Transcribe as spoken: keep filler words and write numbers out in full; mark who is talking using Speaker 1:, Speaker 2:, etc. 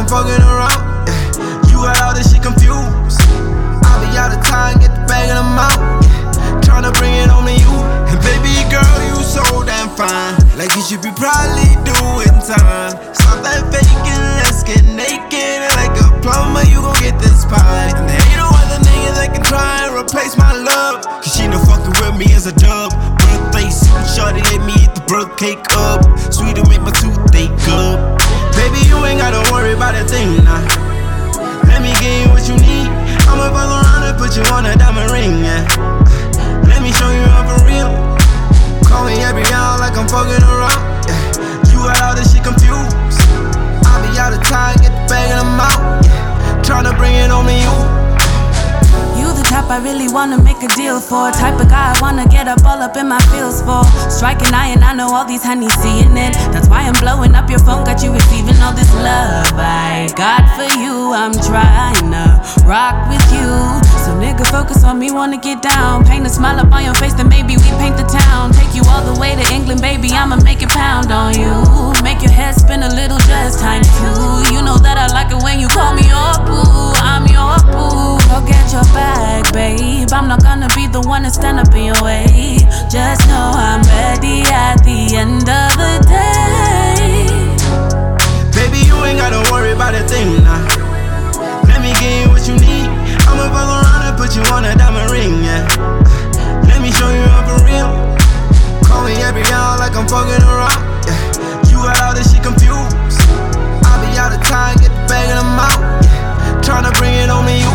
Speaker 1: fucking around. Yeah. You got all this shit confused. I'll be out of time, get the bag of them out. Yeah. Tryna bring it home to you. And baby girl, you so damn fine. Like you should be probably doing time. Stop that faking, let's get naked. And like a plumber, you gon' get this pie. And there ain't no other nigga that can try and replace my love. Cause she no fucking with me as a dub. Birthday suit, shorty let me eat the birth cake up. Sweet to make my toothache up. Baby, you ain't gotta worry about a thing now. Let me give you what you need. I'ma fuck around and put you on a diamond ring, yeah. Let me show you I'm for real. Call me every hour like I'm fucking around, yeah. You got all this shit confused. I'll be out of time, get the bag of them out, yeah. Tryna bring it home to you.
Speaker 2: You the type I really wanna make a deal for. Type of guy I wanna get up all up in my feels for. Striking iron, I know all these honeys seeing it. That's why I'm blowing up your phone, got you receiving all this love I got for you. I'm trying to rock with you. So nigga focus on me, wanna get down. Paint a smile up on your face, then maybe we paint the town. Take you all the way to England, baby, I'ma make it pound on you. Make your head spin a little, just time two. You know that I like it when you call me your boo. I'm your boo. Go get your bag, babe. I'm not gonna be the one to stand up in your way. Just know I'm ready at the end of the day.
Speaker 1: Baby, you ain't gotta worry about a thing now. Let me give you what you need. I'ma fuck around and put you on a diamond ring, yeah. Let me show you I'm for real. Call me every hour like I'm fucking around, yeah. You got all this shit confused. I'll be out of time, get the bag of them out, yeah. Tryna bring it home to you.